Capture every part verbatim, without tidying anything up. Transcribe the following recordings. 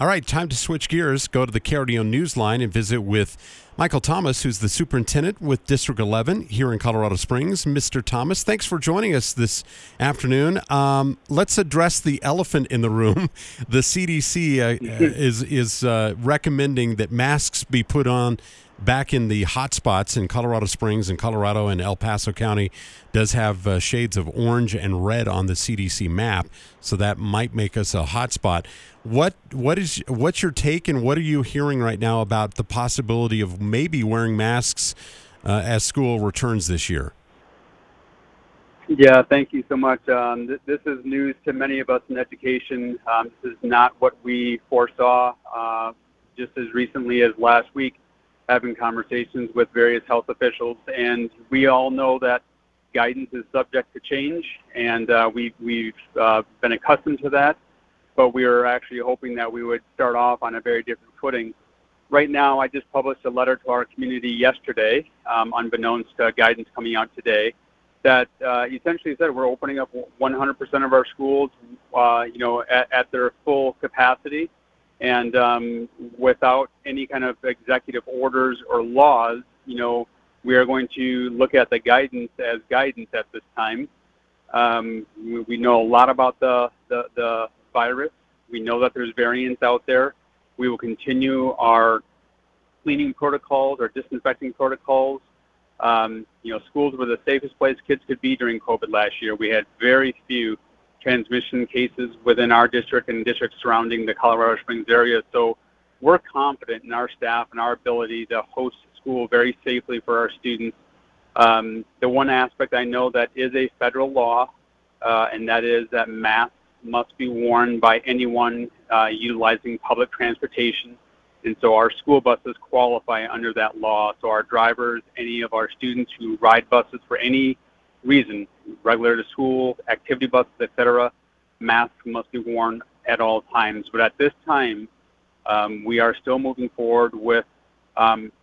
All right, time to switch gears. Go to the Carrion Newsline and visit with Michael Thomas, who's the superintendent with District eleven here in Colorado Springs. Mister Thomas, thanks for joining us this afternoon. Um, let's address the elephant in the room. The C D C uh, is is uh, recommending that masks be put on back in the hot spots in Colorado Springs and Colorado, and El Paso County does have uh, shades of orange and red on the C D C map, so that might make us a hot spot. What what is what's your take, and what are you hearing right now about the possibility of maybe wearing masks uh, as school returns this year? Yeah, thank you so much. Um, th- this is news to many of us in education. Um, this is not what we foresaw uh, just as recently as last week, having conversations with various health officials. And we all know that guidance is subject to change, and uh, we, we've uh, been accustomed to that. But we were actually hoping that we would start off on a very different footing. Right now, I just published a letter to our community yesterday, um, unbeknownst to guidance coming out today, that uh, essentially said we're opening up one hundred percent of our schools, uh, you know, at, at their full capacity, and um, without any kind of executive orders or laws. You know, we are going to look at the guidance as guidance at this time. Um, we, we know a lot about the, the, the virus. We know that there's variants out there. We will continue our cleaning protocols, our disinfecting protocols. Um, you know, schools were the safest place kids could be during COVID last year. We had very few transmission cases within our district and districts surrounding the Colorado Springs area. So we're confident in our staff and our ability to host school very safely for our students. Um, the one aspect I know that is a federal law, uh, and that is that masks must be worn by anyone uh, utilizing public transportation. And so our school buses qualify under that law. So our drivers, any of our students who ride buses for any reason, regular to school, activity buses, et cetera, masks must be worn at all times. But at this time, um, we are still moving forward with um,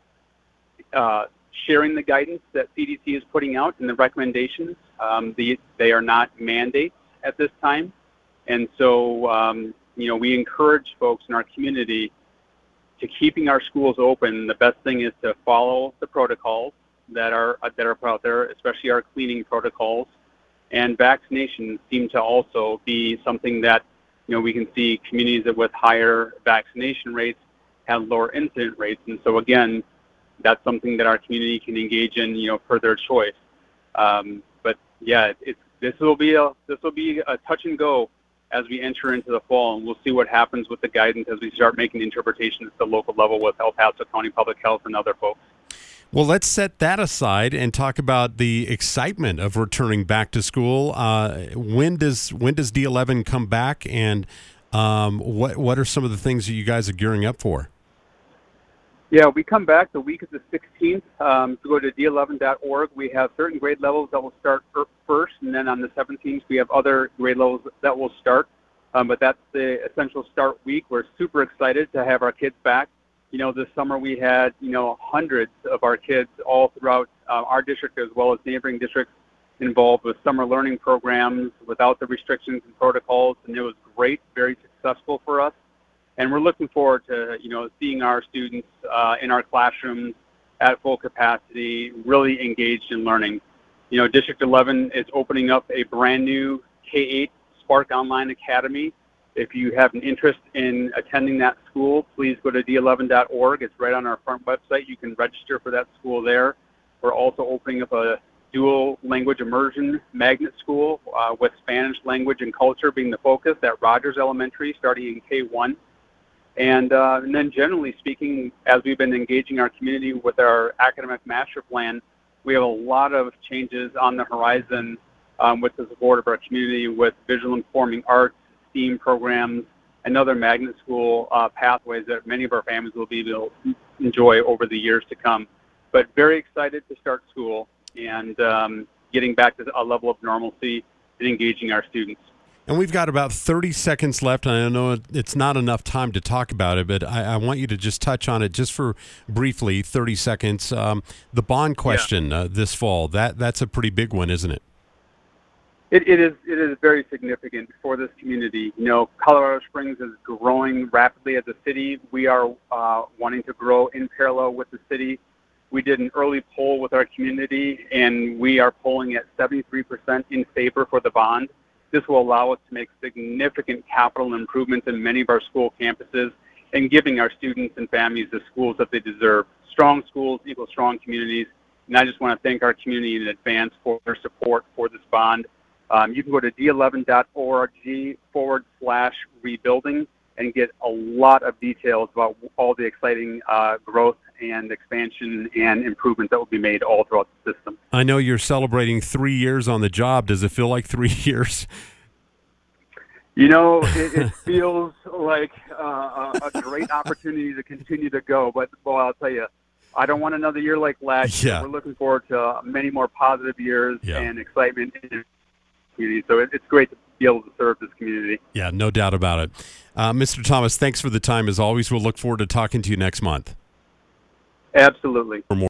uh, sharing the guidance that C D C is putting out and the recommendations. Um, the, they are not mandates at this time. And so, um, you know, we encourage folks in our community to keeping our schools open. The best thing is to follow the protocols that are that are out there, especially our cleaning protocols. And vaccinations seem to also be something that, you know, we can see communities that with higher vaccination rates have lower incident rates. And so, again, that's something that our community can engage in, you know, per their choice. Um, but yeah, it's this will be a this will be a touch and go as we enter into the fall, and we'll see what happens with the guidance as we start making interpretations at the local level with El Paso County Public Health and other folks. Well, let's set that aside and talk about the excitement of returning back to school. Uh, when does when does D eleven come back, and um, what what are some of the things that you guys are gearing up for? Yeah, we come back the week of the sixteenth. Um, to go to D eleven dot org, we have certain grade levels that will start first, and then on the seventeenth, we have other grade levels that will start. Um, but that's the essential start week. We're super excited to have our kids back. You know, this summer we had, you know, hundreds of our kids all throughout uh, our district as well as neighboring districts involved with summer learning programs without the restrictions and protocols, and it was great, very successful for us. And we're looking forward to, you know, seeing our students uh, in our classrooms at full capacity, really engaged in learning. You know, District eleven is opening up a brand new K eight Spark Online Academy. If you have an interest in attending that school, please go to D eleven dot org. It's right on our front website. You can register for that school there. We're also opening up a dual language immersion magnet school uh, with Spanish language and culture being the focus at Rogers Elementary starting in K one. And, uh, and then generally speaking, as we've been engaging our community with our academic master plan, we have a lot of changes on the horizon um, with the support of our community with visual informing arts, STEAM programs, and other magnet school uh, pathways that many of our families will be able to enjoy over the years to come. But very excited to start school and um, getting back to a level of normalcy and engaging our students. And we've got about thirty seconds left, and I know it's not enough time to talk about it, but I, I want you to just touch on it just for briefly, thirty seconds. Um, the bond question yeah. uh, this fall, that that's a pretty big one, isn't it? It, it is it is very significant for this community. You know, Colorado Springs is growing rapidly as a city. We are uh, wanting to grow in parallel with the city. We did an early poll with our community, and we are polling at seventy-three percent in favor for the bond. This will allow us to make significant capital improvements in many of our school campuses and giving our students and families the schools that they deserve. Strong schools equal strong communities, and I just want to thank our community in advance for their support for this bond. Um, you can go to d eleven dot org forward slash rebuilding and get a lot of details about all the exciting uh, growth and expansion and improvements that will be made all throughout the system. I know you're celebrating three years on the job. Does it feel like three years? You know, it, it feels like uh, a, a great opportunity to continue to go. But, well, I'll tell you, I don't want another year like last year. Yeah. We're looking forward to many more positive years Yeah. and excitement in the community. So it, it's great to be able to serve this community. Yeah, no doubt about it. Uh, Mister Thomas, thanks for the time. As always, we'll look forward to talking to you next month. Absolutely. For more